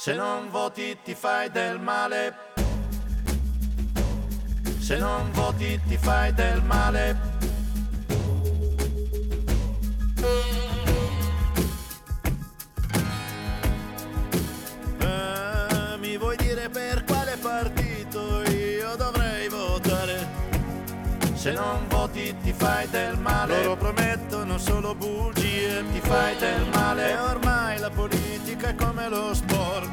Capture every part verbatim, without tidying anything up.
Se non voti ti fai del male. Se non voti ti fai del male. Eh, mi vuoi dire per quale partito io dovrei votare? Se non voti ti fai del male. Loro promettono solo bugie, ti fai del male. E ormai la politica è come lo sport.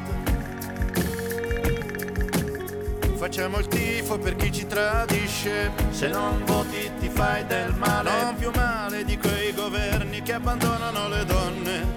Facciamo il tifo per chi ci tradisce. Se non voti ti fai del male. Non più male di quei governi che abbandonano le donne.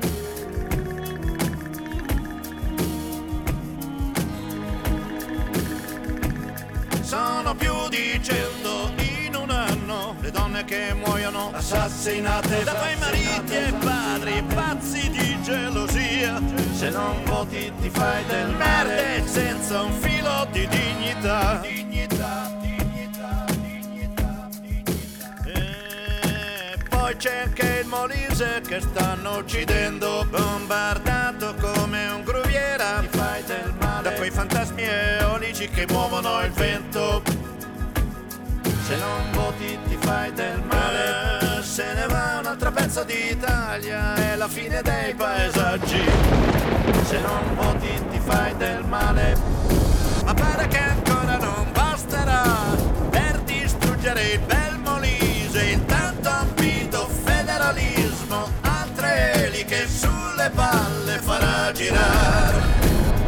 Sono più di cento in un anno le donne che muoiono assassinate da quei mariti e padri pazzi di gelosia. Se non voti ti fai del male. Merde senza un filo di dignità. Dignità, dignità, dignità, dignità. E poi c'è anche il Molise che stanno uccidendo, bombardato come un gruviera. Ti fai del male. Da quei fantasmi eolici che muovono il vento. Se non voti ti fai del male. Eh, se ne va un altro pezzo d'Italia, è la fine dei paesaggi. Se non voti ti fai del male. Ma pare che ancora non basterà per distruggere il bel Molise. Intanto han vinto federalismo, altre eliche sulle palle farà girare.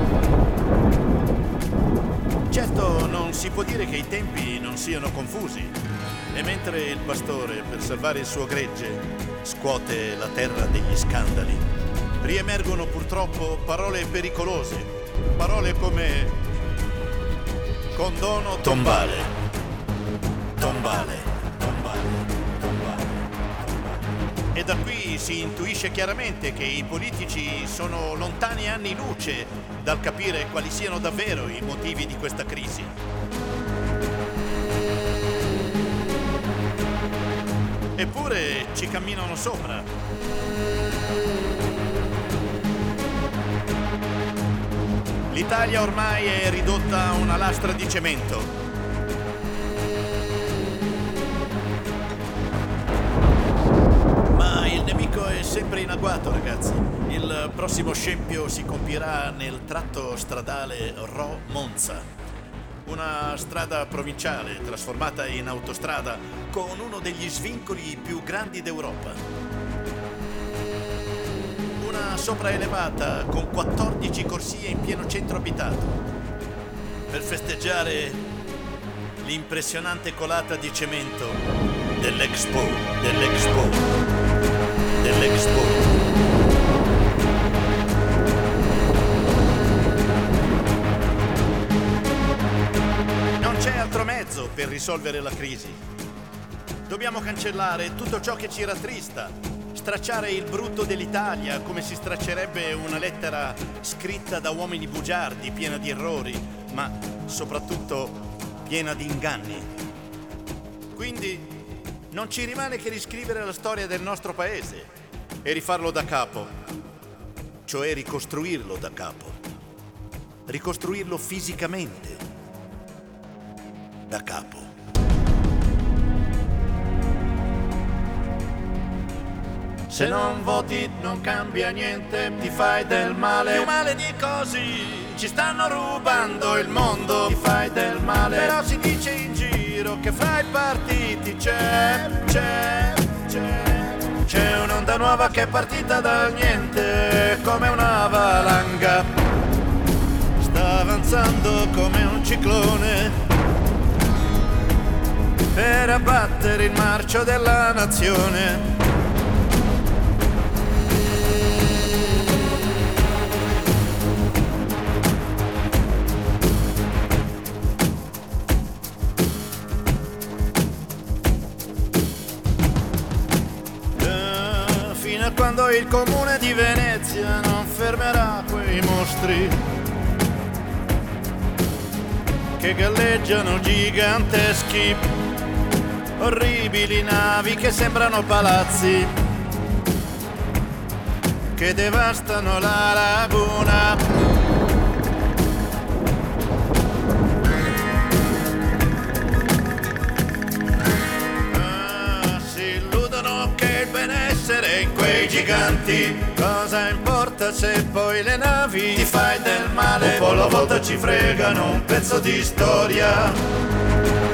Certo, non si può dire che i tempi non siano confusi. E mentre il pastore, per salvare il suo gregge, scuote la terra degli scandali, riemergono purtroppo parole pericolose, parole come condono tombale, tombale, tombale, tombale. E da qui si intuisce chiaramente che i politici sono lontani anni luce dal capire quali siano davvero i motivi di questa crisi. Eppure ci camminano sopra. L'Italia ormai è ridotta a una lastra di cemento. Ma il nemico è sempre in agguato, ragazzi. Il prossimo scempio si compierà nel tratto stradale Rho-Monza. Una strada provinciale trasformata in autostrada con uno degli svincoli più grandi d'Europa. Una sopraelevata con quattordici corsie in pieno centro abitato. Per festeggiare l'impressionante colata di cemento dell'Expo, dell'Expo, dell'Expo. Altro mezzo per risolvere la crisi. Dobbiamo cancellare tutto ciò che ci rattrista, stracciare il brutto dell'Italia come si straccerebbe una lettera scritta da uomini bugiardi, piena di errori, ma soprattutto piena di inganni. Quindi non ci rimane che riscrivere la storia del nostro paese e rifarlo da capo, cioè ricostruirlo da capo, ricostruirlo fisicamente da capo. Se non voti non cambia niente, ti fai del male. Più male di così, ci stanno rubando il mondo, ti fai del male. Però si dice in giro che fra i partiti c'è, c'è, c'è C'è un'onda nuova che è partita dal niente, come una valanga. Sta avanzando come un ciclone per abbattere il marcio della nazione. Eh, fino a quando il comune di Venezia non fermerà quei mostri che galleggiano giganteschi, orribili navi che sembrano palazzi, che devastano la laguna. dei giganti. Cosa importa se poi le navi ti fai del male, o poi alla volta ci fregano un pezzo di storia.